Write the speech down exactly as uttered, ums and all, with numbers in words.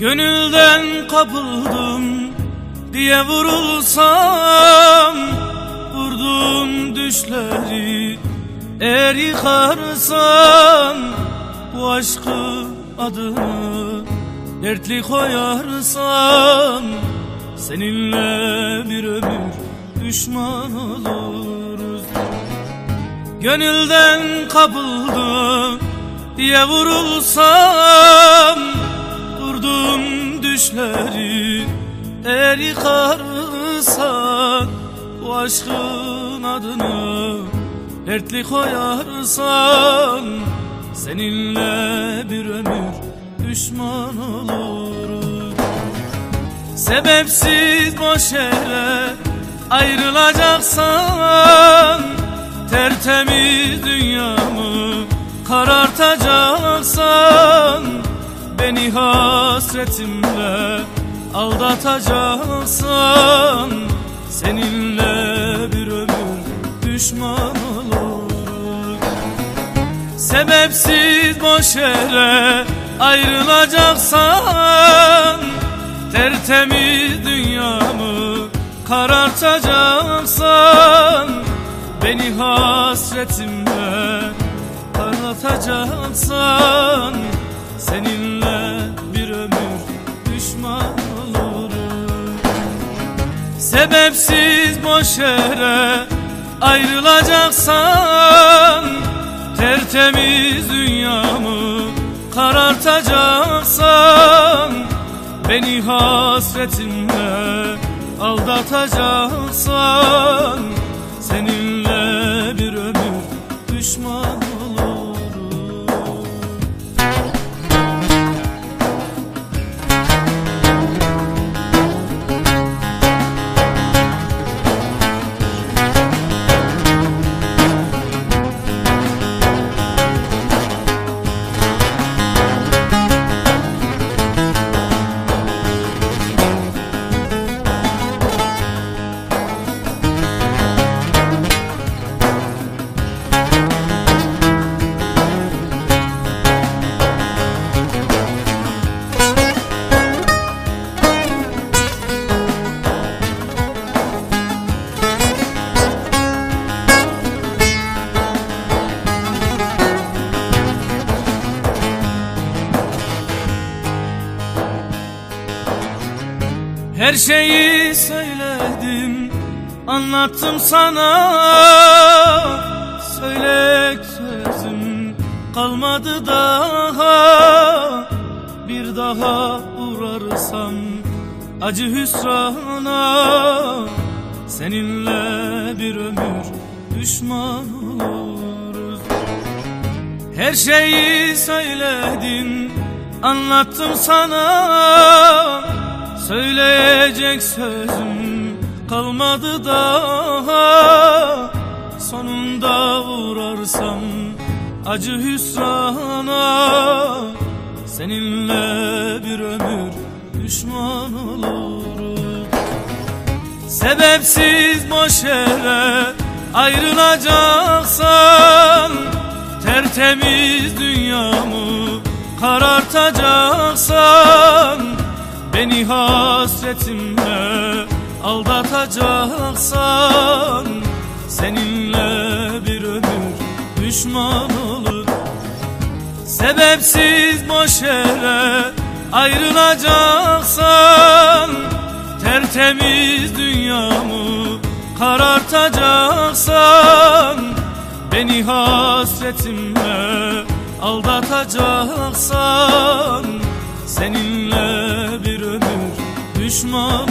Gönülden kapıldım diye vurulsam, vurduğum düşleri eğer yıkarsan, bu aşkı adını dertli koyarsan, seninle bir ömür düşman oluruz. Gönülden kapıldım diye vurulsam, vurduğum düşleri eğer yıkarsan, bu aşkın adını dertli koyarsan, seninle bir ömür düşman oluruz. Sebepsiz boş yere ayrılacaksan, tertemiz dünyamı karartacaksan, beni hasretimle aldatacaksan, seninle bir ömür düşman oluruz. Sebepsiz boş yere ayrılacaksan, tertemiz dünyamı karartacaksan, beni hasretimle karartacaksan, seninle bir ömür düşman olurum. Sebepsiz boş yere ayrılacaksan, tertemiz dünyamı karartacaksan, beni hasretinle aldatacaksan, seninle bir ömür düşman olurum. Her şeyi söyledim, anlattım sana, söyleyecek sözüm kalmadı daha. Bir daha uğrarsam acı hüsrana, seninle bir ömür düşman oluruz. Her şeyi söyledim, anlattım sana, söyleyecek sözüm kalmadı daha. Sonunda uğrarsam acı hüsrana, seninle bir ömür düşman oluruz. Sebepsiz boş yere ayrılacaksan, tertemiz dünyamı karartacaksan, beni hasretimle aldatacaksan, seninle bir ömür düşman olur. Sebepsiz boş yere ayrılacaksan, tertemiz dünyamı karartacaksan, beni hasretimle aldatacaksan, seninle bir ömür düşman